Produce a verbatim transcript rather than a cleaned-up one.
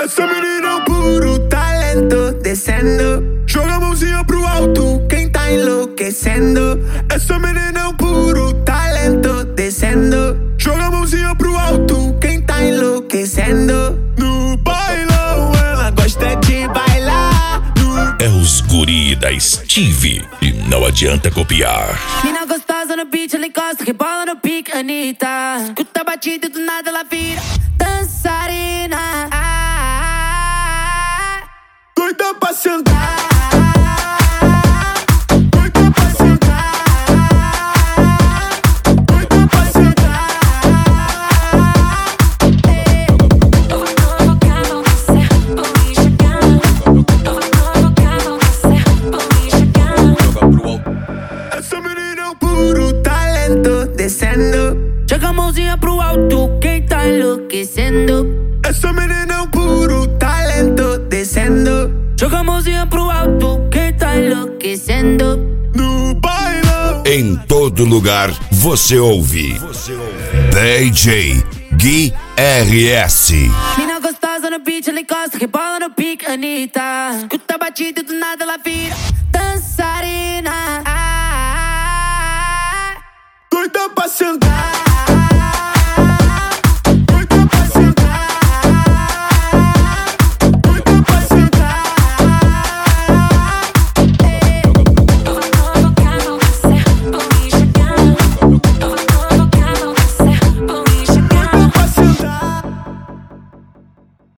Essa menina é um puro talento, descendo. Joga a mãozinha pro alto, quem tá enlouquecendo. Essa menina é um puro talento, descendo. Joga a mãozinha pro alto, quem tá enlouquecendo. No bailão, ela gosta de bailar. No... É os guri da Steve e não adianta copiar. Mina gostosa no beat, ela encosta, rebola no pique, Anitta. Escuta a batida e do nada ela vira dançarina. Ah, Doida pra sentar. doida pra sentar. Doida pra sentar. Eu vou provocar você, vou me chegar. Eu vou provocar você, vou me chegar. Essa menina é um puro talento, descendo. Joga a mãozinha pro alto, quem tá enlouquecendo. Essa menina é um puro talento, descendo. Joga a mãozinha pro alto, quem tá enlouquecendo. No bailão. Em todo lugar você ouve D J Gui R S. Mina gostosa no beat, ela encosta, rebola no pique, Anitta. Escuta a batida e do nada ela vira dançarina.